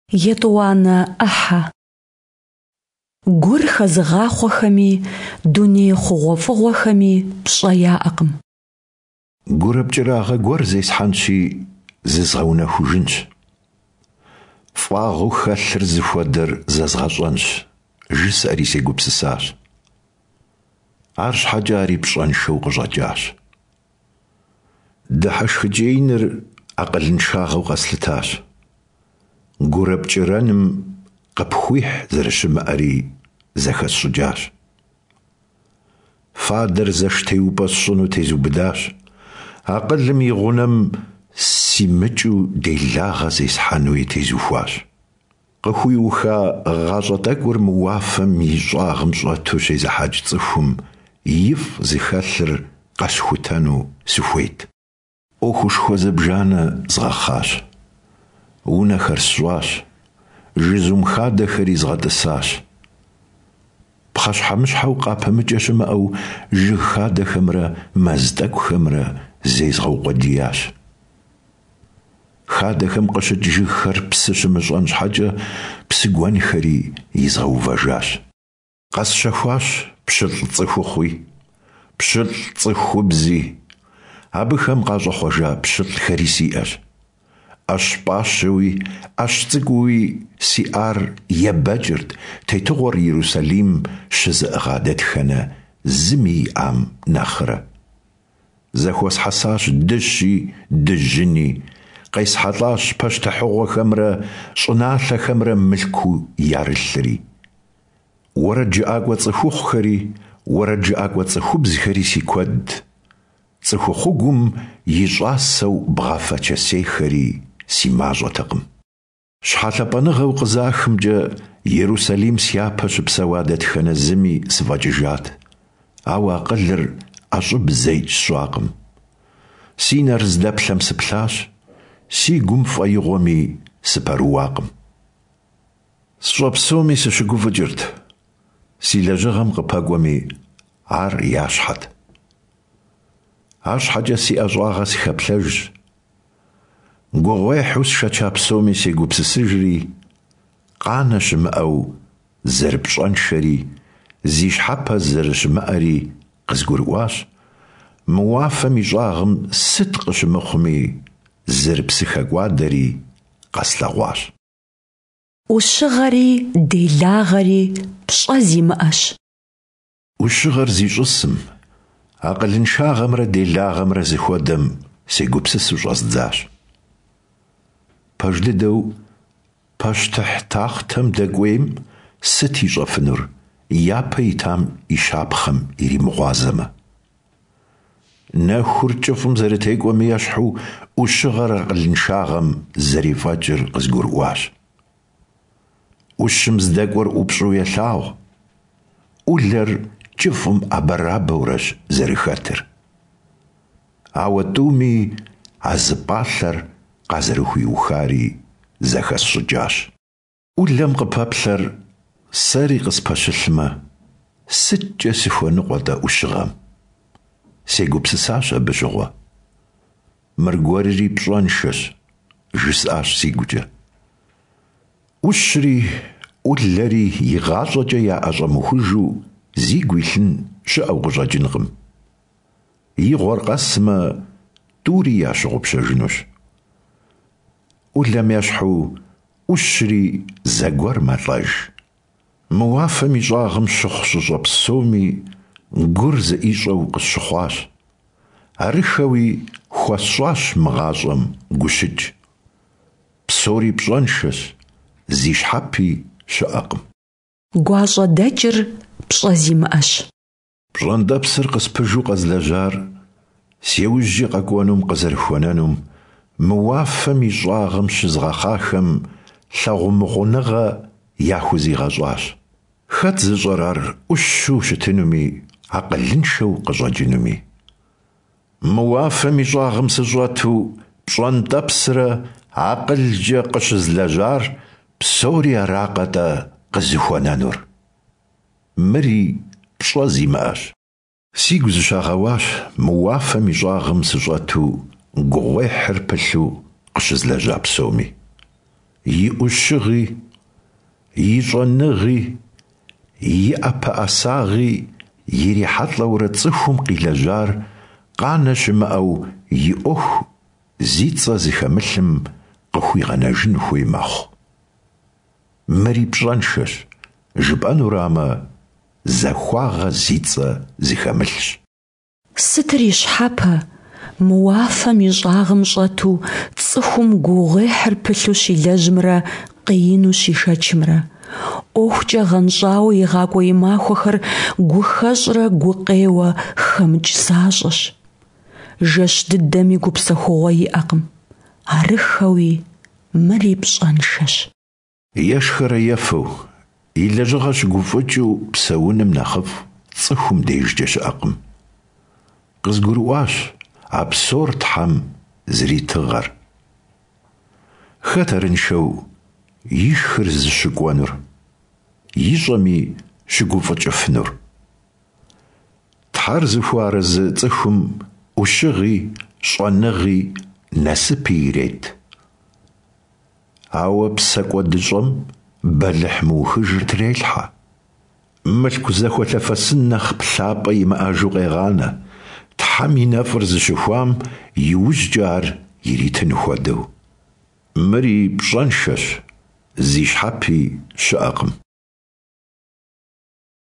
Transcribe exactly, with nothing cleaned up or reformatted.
Етӏуанэ ӏыхьэ. Гур хэзыгъахъуэхэми, дуней хъугъуэфӏыгъуэхэми пщӏэ яӏэкъым. Гурыпкӏэрагъэ гуэр зесхьэнщи, зызгъэунэхужынщ. Фӏагъыу хэлъыр зыхуэдэр зэзгъэщӏэнщ, жысӏэри сегупсысащ. Арщхьэкӏэ ари пщӏэншэу къыщӏэкӏащ. Дыхьэшхыкӏеиныр акъылыншагъэу къэслъытащ. Гурыпкӏэрэным къыпхуихь зэрыщымыӏэри зэхэсщӏыкӏащ. Фадэр зэштеупӏэ сщӏыну тезубыдащ. Акъылым и гъунэм симыкӏыу делагъэ зесхьэнуи тезухуащ. Къыхуиуха гъащӏэ тӏэкӏур мы уафэм и щӏагъым щӏэту щезыхьэкӏ цӏыхум ифӏ зыхэлъыр къэсхутэну сыхуейт. ӏуэхушхуэ зыбжанэ згъэхъащ. Унэхэр сщӏащ. Жызум хадэхэри згъэтӏысащ. Пхъэщхьэмыщхьэу къапэмыкӏэ щымыӏэу жыг хадэхэмрэ мэз тӏэкӏухэмрэ зезгъэукъуэдиящ. Хадэхэм къыщыкӏ жыгхэр псы щымыщӏэн щхьэкӏэ псы гуэнхэри изгъэувэжащ. Къэсщэхуащ пщылӏ цӏыхухъуи, пщылӏ цӏыхубзи. Абыхэм къащӏэхъуэжа пщылӏхэри сиӏэщ. ӏэщ пӏащэуи, ӏэщ цӏыкӏууи сиӏар ебэкӏырт тетыгъуэр Иерусалим щызыӏыгъа дэтхэнэ зыми иӏам нэхърэ. Зэхуэсхьэсащ дыщи, дыжьыни, къесхьэлӏащ пащтыхьыгъуэхэмрэ щӏыналъэхэмрэ мылъку ярылъыри. Уэрэд жыӏакӏуэ цӏыхухъухэри, уэрэд жыӏакӏуэ цӏыхубзхэри си куэд. Цӏыхухъугум и щӏасэу бгъафэ чэсейхэри си мащӏэтэкъым. Щхьэлъапӏэныгъэу къызахымкӏэ Иерусалим сяпэ щыпсэуа дэтхэнэ зыми сыфӏэкӏыжат, ауэ акъылыр ӏэщӏыб зэикӏ сщӏакъым. Си нэр здэплъэм сыплъащ, си гум фӏэигъуэми сыпэрыуакъым. Сщӏэ псоми сыщыгуфӏыкӏырт. Си лэжьыгъэм къыпэкӏуэми ар ящхьэт. Арщхьэкӏэ си ӏэщӏагъэ сыхэплъэжщ. Гугъуехьу сшэча псоми сегупсысыжри, къанэ щымыӏэу зэрыпщӏэншэри, зи щхьэпэ зэрыщымыӏэри къызгурыӏуащ. Мы уафэм и щӏагъым сыт къыщымыхъуми, зэрыпсы хэкӏуадэри къэслъэгъуащ. Ӏущыгъэри делагъэри пщӏэ зимыӏэщ. Ӏущыгъэр зищӏысым, акъылыншагъэмрэ делагъэмрэ зыхуэдэм сегупсысу щӏэздзащ. Пэж дыдэу пащтыхь тахътэм дэкӏуейм сыт ищӏэфынур, япэ итам и щапхъэм иримыгъуазэмэ. Нэхур кӏыфӏым зэрытекӏуэми ещхьу ӏущыгъэр акъылыншагъэм зэрифӏэкӏыр къызгурыӏуащ. ӏущым здэкӏуэр ӏупщӏу елъагъу. ӏулэр кӏыфӏым ӏэбэрабэурэщ зэрыхэтыр. Ауэ тӏуми а зы пӏалъэр къазэрыхуиухари зэхэсщӏыкӏащ. ӏулэм къыпэплъэр сэри къыспэщылъмэ, сыткӏэ сыхуэныкъуэ-тӏэ ӏущыгъэм? Сегупсысащ абы щыгъуэ. Мыргуэрри пщӏэншэщ, жысӏащ си гукӏэ. ӏущри ӏулэри игъащӏэкӏэ яӏэщӏэмыхужу зигу илъын щыӏэу къыщӏэкӏынкъым. И гъуэр къэсмэ, тӏури ящыгъупщэжынущ. ӏулэм ещхьу ӏущри зэгуэр мэлӏэж. Мы уафэм и щӏагъым щыхъу щыщӏэ псоми гур зыӏищӏэу къысщыхъуащ. Арыхэуи хуэсщӏащ мы гъащӏэм гущыкӏ. Псори пщӏэншэщ, зи щхьэпи щыӏэкъым. Гуащӏэ дэкӏыр пщӏэ зимыӏэщ. Пщӏэндэпсыр къыспыжу къэзлэжьар, сеужьи къэкӏуэнум къызэрыхуэнэнум, мы уафэм и щӏагъым щызгъэхъахэм лъагъумыгъуныгъэ яхузигъэщӏащ. Хэт зыщӏэр ар ӏущу щытынуми, акъылыншэу къыщӏэкӏынуми? Мы уафэм и щӏагъым сыщӏэту пщӏэнтӏэпсрэ акъылкӏэ къыщызлэжьар псори аракъэ-тӏэ къызыхуэнэнур? Мыри пщӏэ зимыӏэщ. Сигу зыщагъэуащ мы уафэм и щӏагъым сыщӏэту гугъуехьыр пылъу къыщызлэжьа псоми. и ӏущыгъи, и щӏэныгъи, и ӏэпыӏэсагъи ирихьэлӏэурэ цӏыхум къилэжьар къанэ щымыӏэу и ӏуэху зи цӏэ зыхэмылъым къыхуигъэнэжын хуей мэхъу. Мыри пщӏэншэщ, жыпӏэнурамэ, захуагъэ зи цӏэ зыхэмылъщ. Сытыр и щхьэпэ муафэм и щӏагъым щӏэту цӏыхум гугъуехьыр пылъу щилэжьмрэ къиину щишэчымрэ, ӏуэхукӏэ гъэнщӏауэ игъакӏуэ и махуэхэр гухэщӏрэ гукъеуэ хэмыкӏ защӏэщ. Жэщ дыдэми гупсэхугъуэ иӏэкъым, арыххэуи мыри пщӏэншэщ. Ешхэрэ ефэу, и лэжьыгъэ щыгуфӏыкӏыу псэуным нэхъыфӏ цӏыхум дежкӏэ щыӏэкъым. Къызгурыӏуащ а псор Тхьэм зритыгъэр. Хэт арыншэу и шхыр зыщыкӏуэнур, ищӏэми щыгуфӏыкӏыфынур? Тхьэр зыхуарэзы цӏыхум ӏущыгъи, щӏэныгъи, насыпи ирет. Ауэ псэ кӏуэдыщӏэм бэлыхь мыухыжыр трелхьэ. Мылъку зэхуэлъэфэсын нэхъ плъапӏэ имыӏэжу къегъанэ, Тхьэм и нэфӏыр зыщыхуам иужькӏэ ар иритын хуэдэу. Мыри пщӏэншэщ, зи щхьэпи щыӏэкъым.